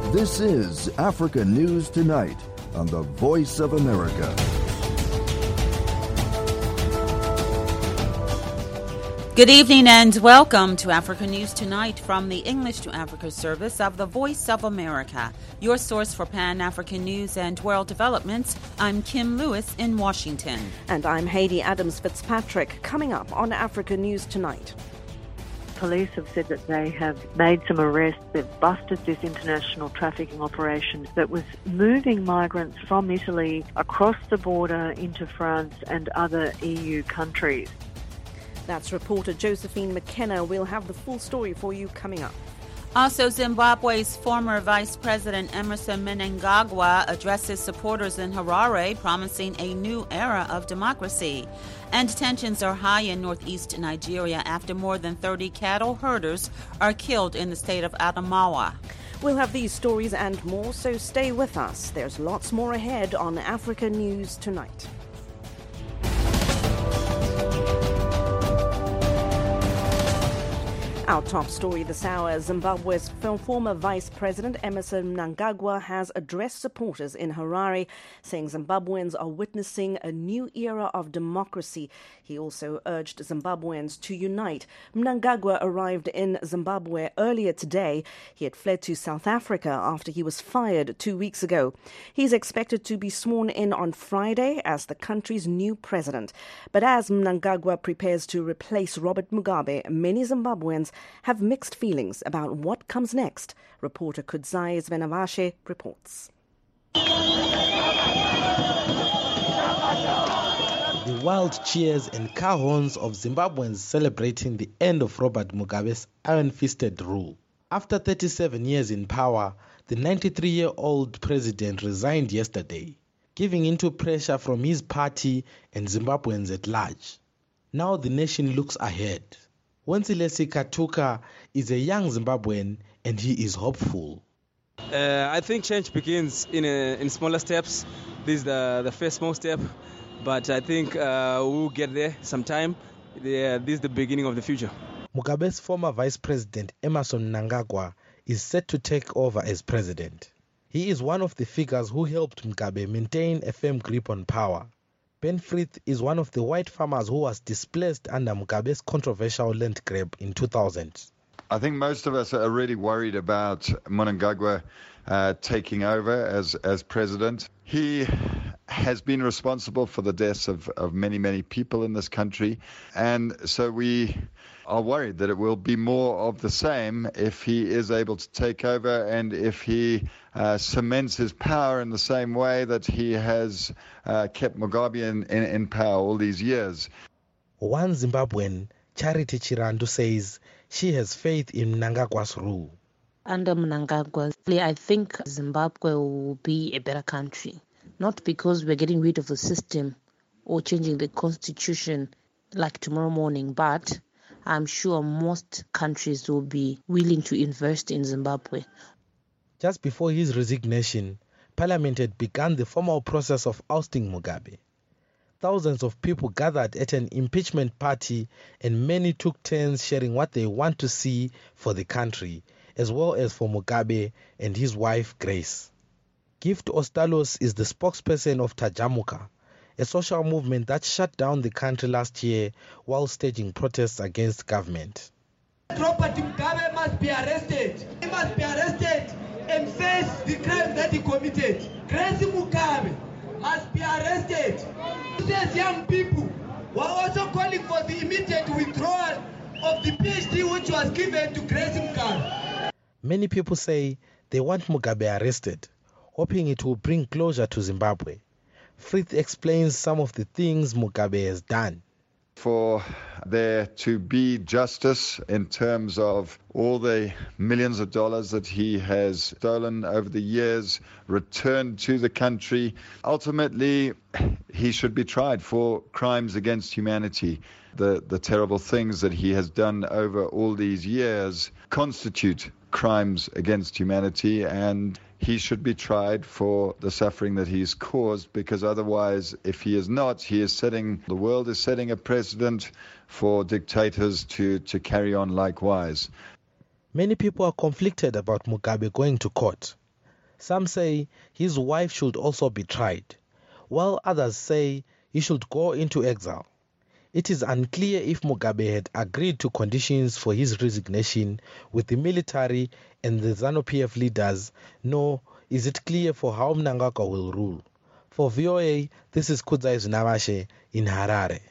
This is Africa News Tonight on the Voice of America. Good evening and welcome to Africa News Tonight from the English to Africa service of the Voice of America, your source for Pan-African news and world developments. I'm Kim Lewis in Washington. And I'm Hayley Adams Fitzpatrick. Coming up on Africa News Tonight. Police have said that they have made some arrests. They've busted this international trafficking operation that was moving migrants from Italy across the border into France and other EU countries. That's reporter Josephine McKenna. We'll have the full story for you coming up. Also, Zimbabwe's former Vice President Emmerson Mnangagwa addresses supporters in Harare, promising a new era of democracy. And tensions are high in northeast Nigeria after more than 30 cattle herders are killed in the state of Adamawa. We'll have these stories and more, so stay with us. There's lots more ahead on Africa News Tonight. Our top story this hour, Zimbabwe's former Vice President Emmerson Mnangagwa has addressed supporters in Harare, saying Zimbabweans are witnessing a new era of democracy. He also urged Zimbabweans to unite. Mnangagwa arrived in Zimbabwe earlier today. He had fled to South Africa after he was fired 2 weeks ago. He's expected to be sworn in on Friday as the country's new president. But as Mnangagwa prepares to replace Robert Mugabe, many Zimbabweans have mixed feelings about what comes next. Reporter Kudzai Zvenavashe reports. The wild cheers and car horns of Zimbabweans celebrating the end of Robert Mugabe's iron-fisted rule. After 37 years in power, the 93-year-old president resigned yesterday, giving into pressure from his party and Zimbabweans at large. Now the nation looks ahead. Wensilesi Katuka is a young Zimbabwean and he is hopeful. I think change begins in smaller steps. This is the first small step, but I think we'll get there sometime. This is the beginning of the future. Mugabe's former Vice President Emmerson Mnangagwa is set to take over as president. He is one of the figures who helped Mugabe maintain a firm grip on power. Ben Frith is one of the white farmers who was displaced under Mugabe's controversial land grab in 2000. I think most of us are really worried about Mnangagwa taking over as president. He has been responsible for the deaths of many, many people in this country. And so we are worried that it will be more of the same if he is able to take over and if he cements his power in the same way that he has kept Mugabe in power all these years. One Zimbabwean, Charity Chirandu, says she has faith in Mnangagwa's rule. Under Mnangagwa, I think Zimbabwe will be a better country. Not because we're getting rid of the system or changing the constitution like tomorrow morning, but I'm sure most countries will be willing to invest in Zimbabwe. Just before his resignation, Parliament had begun the formal process of ousting Mugabe. Thousands of people gathered at an impeachment party and many took turns sharing what they want to see for the country, as well as for Mugabe and his wife Grace. Gift Ostalos is the spokesperson of Tajamuka, a social movement that shut down the country last year while staging protests against government. Robert Mugabe must be arrested. He must be arrested and face the crime that he committed. Grace Mugabe must be arrested. These young people were also calling for the immediate withdrawal of the PhD which was given to Grace Mugabe. Many people say they want Mugabe arrested, hoping it will bring closure to Zimbabwe. Frith explains some of the things Mugabe has done. For there to be justice in terms of all the millions of dollars that he has stolen over the years, returned to the country. Ultimately, he should be tried for crimes against humanity. The terrible things that he has done over all these years constitute crimes against humanity, and he should be tried for the suffering that he's caused, because otherwise, if he is not, the world is setting a precedent for dictators to carry on likewise. Many people are conflicted about Mugabe going to court. Some say his wife should also be tried, while others say he should go into exile. It is unclear if Mugabe had agreed to conditions for his resignation with the military and the ZANU-PF leaders, nor is it clear for how Mnangagwa will rule. For VOA, this is Kudzai Zunavashe in Harare.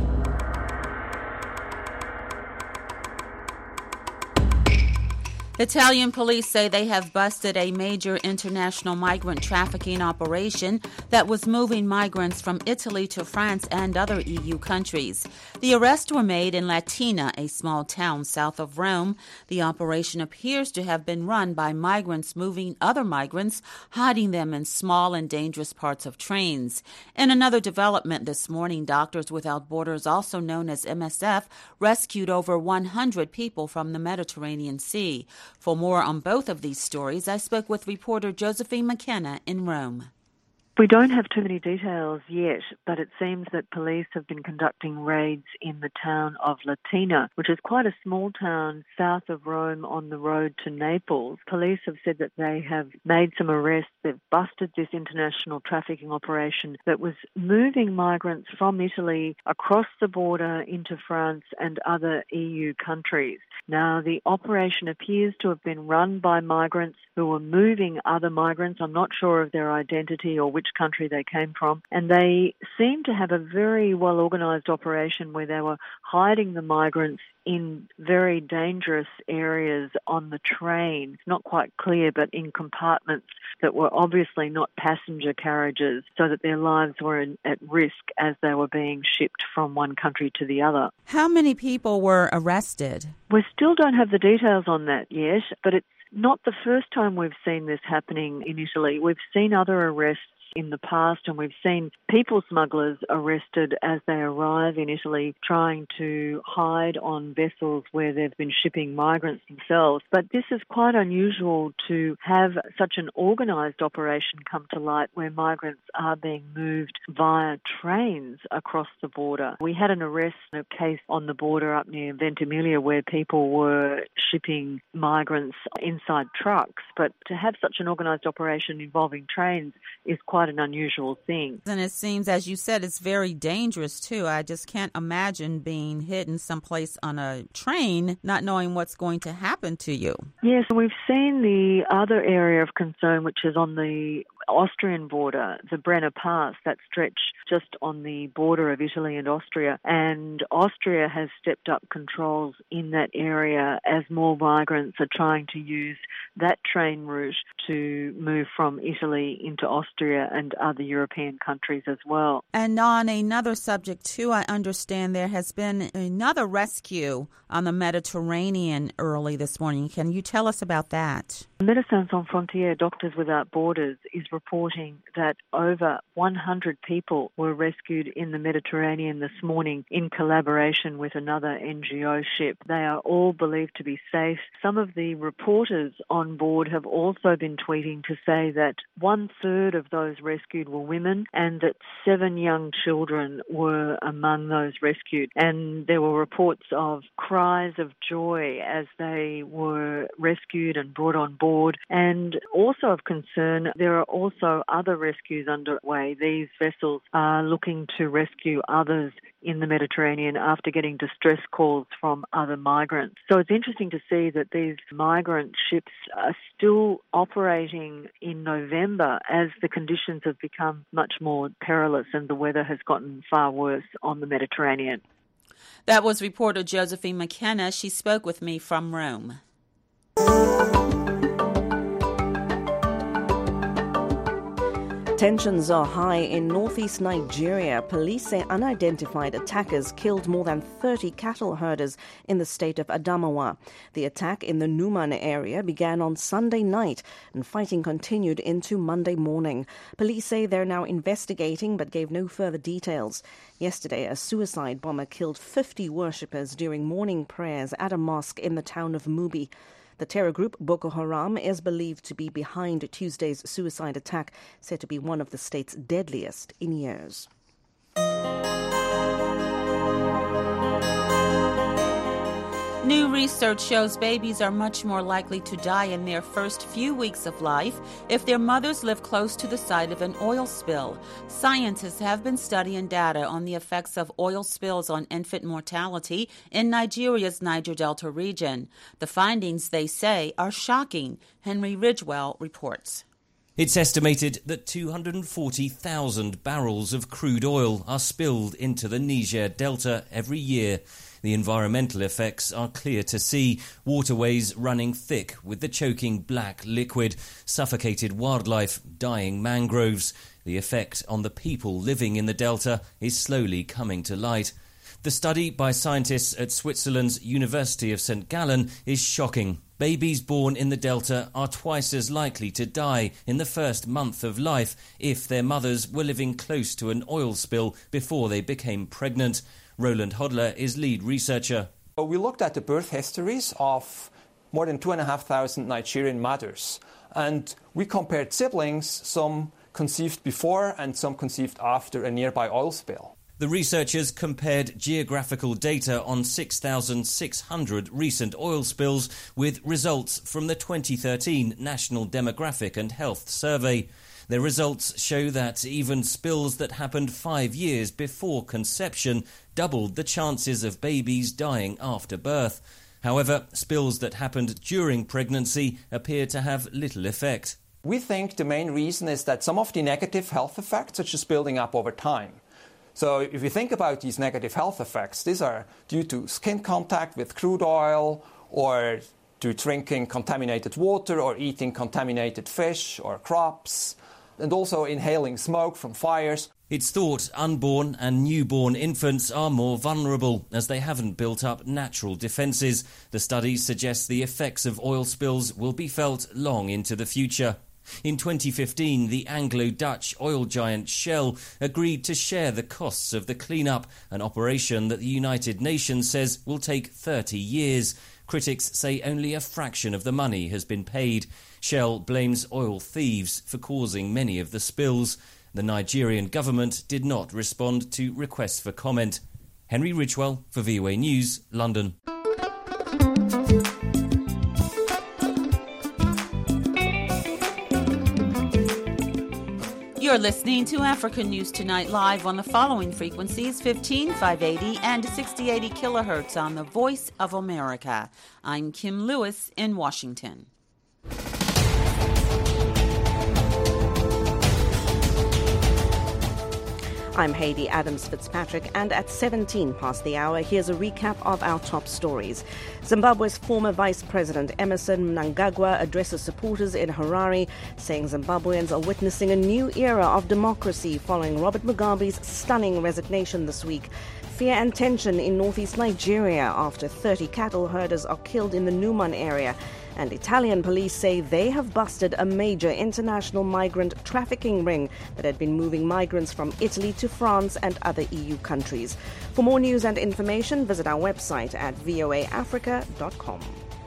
Italian police say they have busted a major international migrant trafficking operation that was moving migrants from Italy to France and other EU countries. The arrests were made in Latina, a small town south of Rome. The operation appears to have been run by migrants moving other migrants, hiding them in small and dangerous parts of trains. In another development this morning, Doctors Without Borders, also known as MSF, rescued over 100 people from the Mediterranean Sea. For more on both of these stories, I spoke with reporter Josephine McKenna in Rome. We don't have too many details yet, but it seems that police have been conducting raids in the town of Latina, which is quite a small town south of Rome on the road to Naples. Police have said that they have made some arrests. They've busted this international trafficking operation that was moving migrants from Italy across the border into France and other EU countries. Now, the operation appears to have been run by migrants who were moving other migrants. I'm not sure of their identity or which country they came from. And they seem to have a very well-organised operation where they were hiding the migrants in very dangerous areas on the train. It's not quite clear, but in compartments that were obviously not passenger carriages, so that their lives were at risk as they were being shipped from one country to the other. How many people were arrested? We still don't have the details on that yet, but it's not the first time we've seen this happening in Italy. We've seen other arrests in the past, and we've seen people smugglers arrested as they arrive in Italy trying to hide on vessels where they've been shipping migrants themselves. But this is quite unusual to have such an organised operation come to light where migrants are being moved via trains across the border. We had an arrest, a case on the border up near Ventimiglia where people were shipping migrants inside trucks, but to have such an organised operation involving trains is quite an unusual thing. And it seems, as you said, it's very dangerous too. I just can't imagine being hidden someplace on a train, not knowing what's going to happen to you. Yes, we've seen the other area of concern, which is on the Austrian border, the Brenner Pass, that stretch just on the border of Italy and Austria. And Austria has stepped up controls in that area as more migrants are trying to use that train route to move from Italy into Austria and other European countries as well. And on another subject too, I understand there has been another rescue on the Mediterranean early this morning. Can you tell us about that? Médecins Sans Frontières, Doctors Without Borders, is reporting that over 100 people were rescued in the Mediterranean this morning in collaboration with another NGO ship. They are all believed to be safe. Some of the reporters on board have also been tweeting to say that 1/3 of those rescued were women and that 7 young children were among those rescued. And there were reports of cries of joy as they were rescued and brought on board. And also of concern, there are also other rescues underway. These vessels are looking to rescue others in the Mediterranean after getting distress calls from other migrants. So it's interesting to see that these migrant ships are still operating in November as the conditions have become much more perilous and the weather has gotten far worse on the Mediterranean. That was reporter Josephine McKenna. She spoke with me from Rome. Tensions are high in northeast Nigeria. Police say unidentified attackers killed more than 30 cattle herders in the state of Adamawa. The attack in the Numan area began on Sunday night and fighting continued into Monday morning. Police say they're now investigating but gave no further details. Yesterday, a suicide bomber killed 50 worshippers during morning prayers at a mosque in the town of Mubi. The terror group Boko Haram is believed to be behind Tuesday's suicide attack, said to be one of the state's deadliest in years. New research shows babies are much more likely to die in their first few weeks of life if their mothers live close to the site of an oil spill. Scientists have been studying data on the effects of oil spills on infant mortality in Nigeria's Niger Delta region. The findings, they say, are shocking. Henry Ridgewell reports. It's estimated that 240,000 barrels of crude oil are spilled into the Niger Delta every year. The environmental effects are clear to see. Waterways running thick with the choking black liquid, suffocated wildlife, dying mangroves. The effect on the people living in the delta is slowly coming to light. The study by scientists at Switzerland's University of St. Gallen is shocking. Babies born in the delta are twice as likely to die in the first month of life if their mothers were living close to an oil spill before they became pregnant. Roland Hodler is lead researcher. We looked at the birth histories of more than 2,500 Nigerian mothers, and we compared siblings, some conceived before and some conceived after a nearby oil spill. The researchers compared geographical data on 6,600 recent oil spills with results from the 2013 National Demographic and Health Survey. Their results show that even spills that happened 5 years before conception doubled the chances of babies dying after birth. However, spills that happened during pregnancy appear to have little effect. We think the main reason is that some of the negative health effects are just building up over time. So if you think about these negative health effects, these are due to skin contact with crude oil, or to drinking contaminated water, or eating contaminated fish or crops, and also inhaling smoke from fires. It's thought unborn and newborn infants are more vulnerable as they haven't built up natural defences. The study suggests the effects of oil spills will be felt long into the future. In 2015, the Anglo-Dutch oil giant Shell agreed to share the costs of the clean-up, an operation that the United Nations says will take 30 years. Critics say only a fraction of the money has been paid. Shell blames oil thieves for causing many of the spills. The Nigerian government did not respond to requests for comment. Henry Ridgewell for VOA News, London. You're listening to Africa News Tonight live on the following frequencies: 15580 and 6080 kilohertz on the Voice of America. I'm Kim Lewis in Washington. I'm Hayley Adams Fitzpatrick, and at 17 past the hour, here's a recap of our top stories. Zimbabwe's former Vice President Emmerson Mnangagwa addresses supporters in Harare, saying Zimbabweans are witnessing a new era of democracy following Robert Mugabe's stunning resignation this week. Fear and tension in northeast Nigeria after 30 cattle herders are killed in the Numan area. And Italian police say they have busted a major international migrant trafficking ring that had been moving migrants from Italy to France and other EU countries. For more news and information, visit our website at voaafrica.com.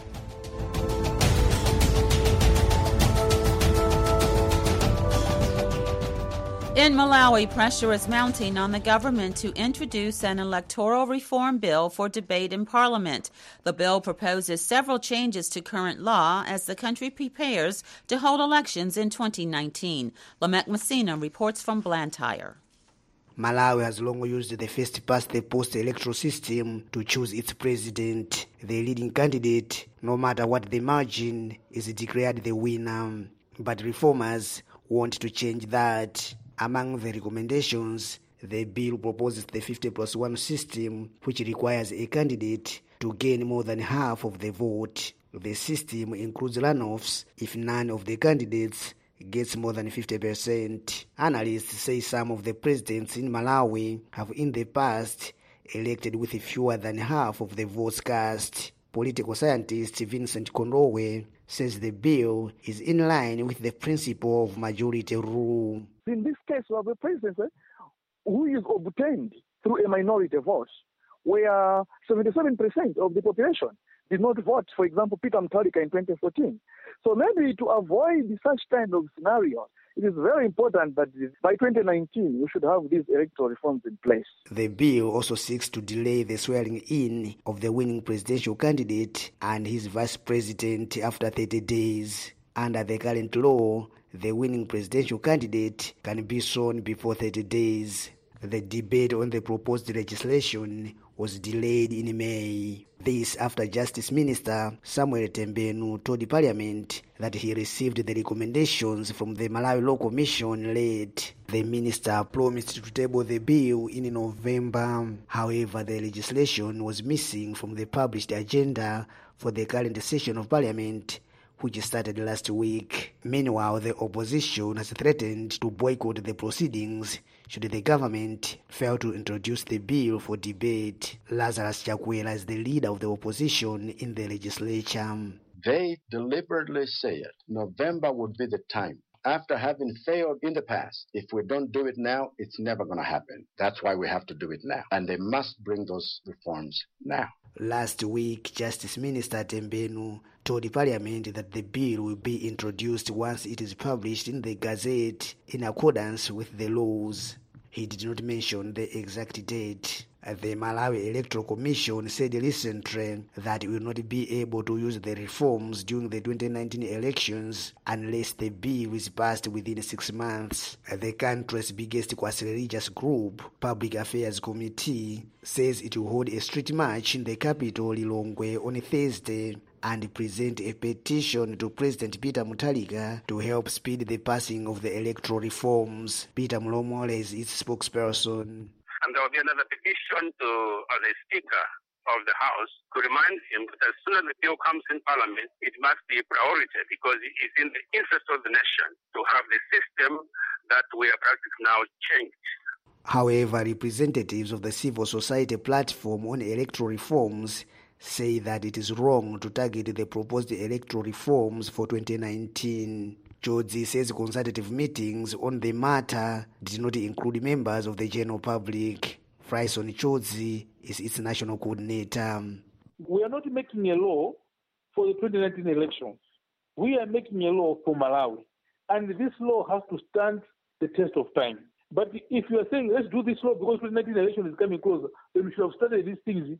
In Malawi, pressure is mounting on the government to introduce an electoral reform bill for debate in Parliament. The bill proposes several changes to current law as the country prepares to hold elections in 2019. Lamek Messina reports from Blantyre. Malawi has long used the first-past-the-post electoral system to choose its president. The leading candidate, no matter what the margin, is declared the winner. But reformers want to change that. Among the recommendations, the bill proposes the 50+1 system, which requires a candidate to gain more than half of the vote. The system includes runoffs if none of the candidates gets more than 50%. Analysts say some of the presidents in Malawi have in the past elected with fewer than half of the votes cast. Political scientist Vincent Kondowe says the bill is in line with the principle of majority rule. In this case, we have a president who is obtained through a minority vote, where 77% of the population did not vote, for example, Peter Mutharika in 2014. So maybe to avoid such kind of scenarios, it is very important that by 2019 we should have these electoral reforms in place. The bill also seeks to delay the swearing in of the winning presidential candidate and his vice president after 30 days. Under the current law, the winning presidential candidate can be sworn before 30 days. The debate on the proposed legislation was delayed in May. This after Justice Minister Samuel Tembenu told the Parliament that he received the recommendations from the Malawi Law Commission late. The minister promised to table the bill in November. However, the legislation was missing from the published agenda for the current session of Parliament, which started last week. Meanwhile, the opposition has threatened to boycott the proceedings should the government fail to introduce the bill for debate. Lazarus Chakwera is the leader of the opposition in the legislature. They deliberately said November would be the time. After having failed in the past, if we don't do it now, it's never going to happen. That's why we have to do it now. And they must bring those reforms now. Last week, Justice Minister Tembenu told the Parliament that the bill will be introduced once it is published in the Gazette in accordance with the laws. He did not mention the exact date. The Malawi Electoral Commission said recently that it will not be able to use the reforms during the 2019 elections unless the bill is passed within 6 months. The country's biggest quasi-religious group, Public Affairs Committee, says it will hold a street march in the capital, Lilongwe, on Thursday and present a petition to President Peter Mutharika to help speed the passing of the electoral reforms. Peter Mlomole is its spokesperson. And there will be another petition to the Speaker of the House to remind him that as soon as the bill comes in Parliament, it must be a priority because it is in the interest of the nation to have the system that we are practicing now changed. However, representatives of the civil society platform on electoral reforms say that it is wrong to target the proposed electoral reforms for 2019. Jodzi says consultative meetings on the matter did not include members of the general public. Fryson Jodzi is its national coordinator. We are not making a law for the 2019 elections. We are making a law for Malawi. And this law has to stand the test of time. But if you are saying, let's do this law because 2019 election is coming closer, then we should have started these things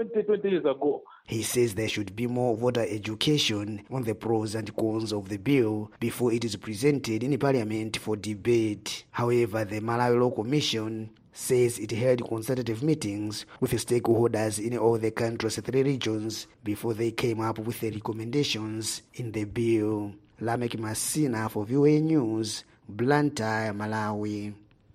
20 years ago. He says there should be more voter education on the pros and cons of the bill before it is presented in Parliament for debate. However, the Malawi Law Commission says it held consultative meetings with stakeholders in all the country's 3 regions before they came up with the recommendations in the bill. Lamek Masina for VOA News, Blantyre, Malawi.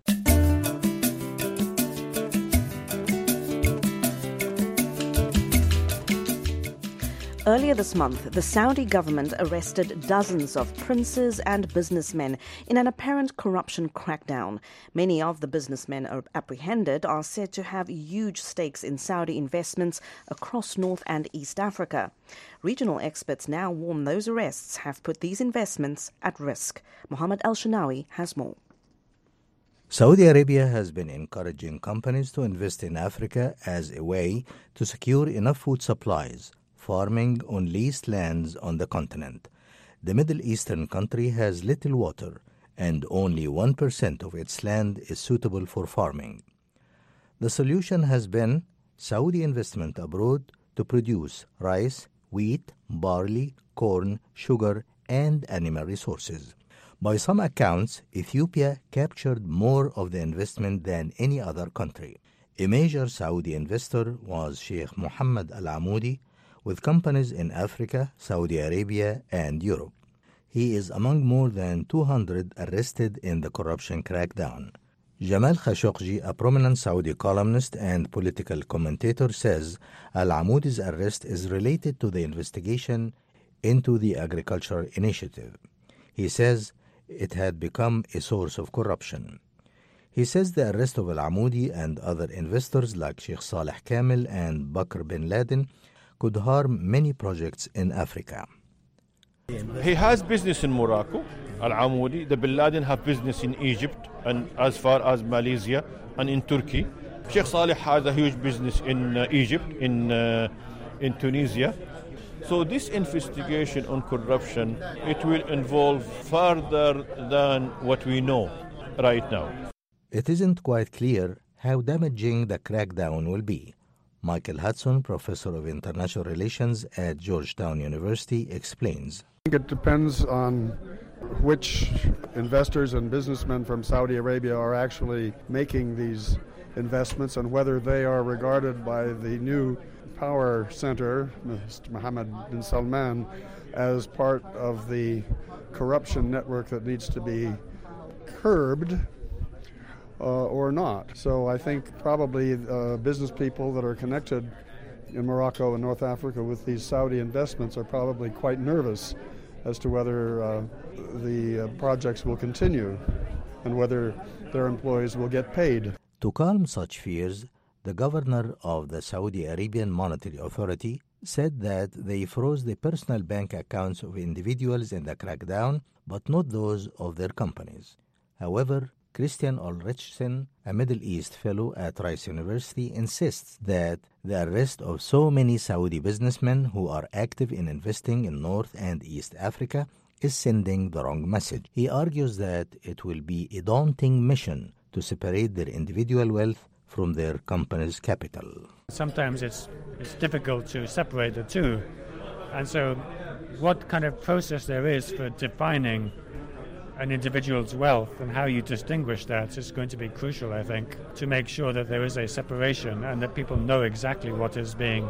Earlier this month, the Saudi government arrested dozens of princes and businessmen in an apparent corruption crackdown. Many of the businessmen apprehended are said to have huge stakes in Saudi investments across North and East Africa. Regional experts now warn those arrests have put these investments at risk. Mohammed El-Shanawi has more. Saudi Arabia has been encouraging companies to invest in Africa as a way to secure enough food supplies, farming on leased lands on the continent. The Middle Eastern country has little water, and only 1% of its land is suitable for farming. The solution has been Saudi investment abroad to produce rice, wheat, barley, corn, sugar, and animal resources. By some accounts, Ethiopia captured more of the investment than any other country. A major Saudi investor was Sheikh Mohammed Al-Amoudi, with companies in Africa, Saudi Arabia, and Europe. He is among more than 200 arrested in the corruption crackdown. Jamal Khashoggi, a prominent Saudi columnist and political commentator, says Al-Amoudi's arrest is related to the investigation into the Agriculture Initiative. He says it had become a source of corruption. He says the arrest of Al-Amoudi and other investors like Sheikh Saleh Kamel and Bakr bin Laden could harm many projects in Africa. He has business in Morocco, Al-Amoudi. The bin Laden have business in Egypt and as far as Malaysia and in Turkey. Sheikh Saleh has a huge business in Egypt, in Tunisia. So this investigation on corruption, it will involve further than what we know right now. It isn't quite clear how damaging the crackdown will be. Michael Hudson, professor of international relations at Georgetown University, explains. I think it depends on which investors and businessmen from Saudi Arabia are actually making these investments and whether they are regarded by the new power center, Mr. Mohammed bin Salman, as part of the corruption network that needs to be curbed or not. So I think probably business people that are connected in Morocco and North Africa with these Saudi investments are probably quite nervous as to whether the projects will continue and whether their employees will get paid. To calm such fears, the governor of the Saudi Arabian Monetary Authority said that they froze the personal bank accounts of individuals in the crackdown, but not those of their companies. However, Christian Ulrichsen, a Middle East fellow at Rice University, insists that the arrest of so many Saudi businessmen who are active in investing in North and East Africa is sending the wrong message. He argues that it will be a daunting mission to separate their individual wealth from their company's capital. Sometimes it's difficult to separate the two. And so what kind of process there is for defining an individual's wealth and how you distinguish that is going to be crucial, I think, to make sure that there is a separation and that people know exactly what is being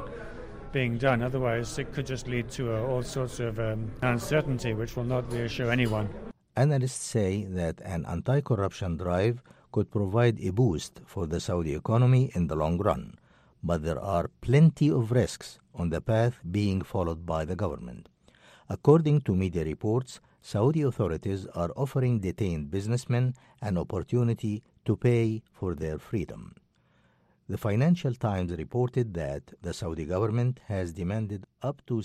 done. Otherwise, it could just lead to all sorts of uncertainty, which will not reassure anyone. Analysts say that an anti-corruption drive could provide a boost for the Saudi economy in the long run, but there are plenty of risks on the path being followed by the government. According to media reports, Saudi authorities are offering detained businessmen an opportunity to pay for their freedom. The Financial Times reported that the Saudi government has demanded up to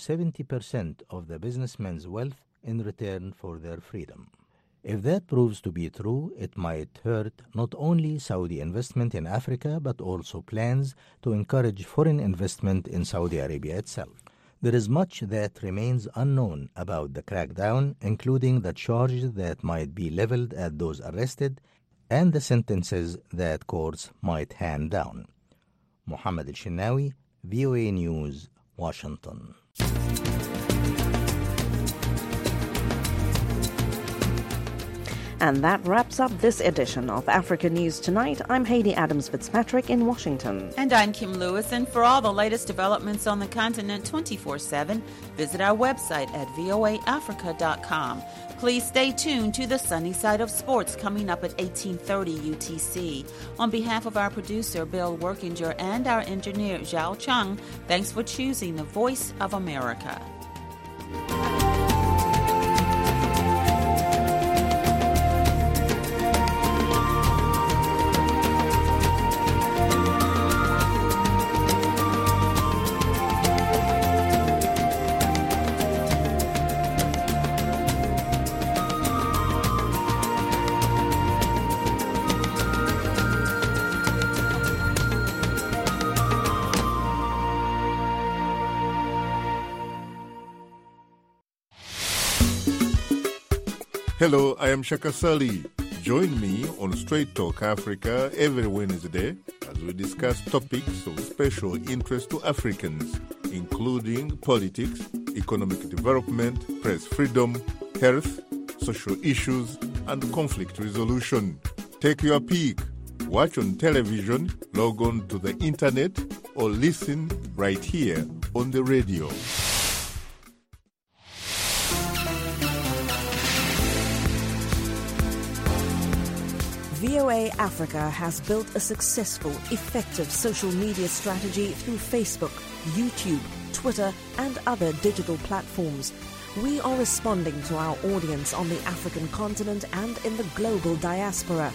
70% of the businessmen's wealth in return for their freedom. If that proves to be true, it might hurt not only Saudi investment in Africa, but also plans to encourage foreign investment in Saudi Arabia itself. There is much that remains unknown about the crackdown, including the charges that might be leveled at those arrested and the sentences that courts might hand down. Mohammed Al-Shinawi, VOA News, Washington. And that wraps up this edition of Africa News Tonight. I'm Hayley Adams-Fitzpatrick in Washington. And I'm Kim Lewis. And for all the latest developments on the continent 24/7, visit our website at voaafrica.com. Please stay tuned to the Sunny Side of Sports coming up at 18:30 UTC. On behalf of our producer, Bill Workinger, and our engineer, Zhao Chung, thanks for choosing the Voice of America. Hello, I am Shaka Sali. Join me on Straight Talk Africa every Wednesday as we discuss topics of special interest to Africans, including politics, economic development, press freedom, health, social issues, and conflict resolution. Take your pick. Watch on television, log on to the internet, or listen right here on the radio. VOA Africa has built a successful, effective social media strategy through Facebook, YouTube, Twitter, and other digital platforms. We are responding to our audience on the African continent and in the global diaspora.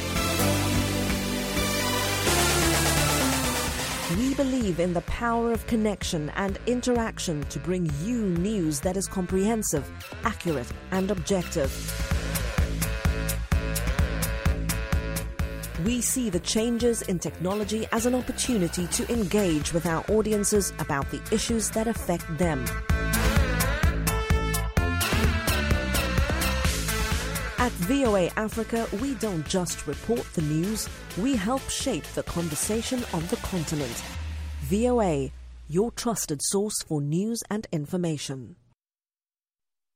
We believe in the power of connection and interaction to bring you news that is comprehensive, accurate, and objective. We see the changes in technology as an opportunity to engage with our audiences about the issues that affect them. At VOA Africa, we don't just report the news, we help shape the conversation on the continent. VOA, your trusted source for news and information.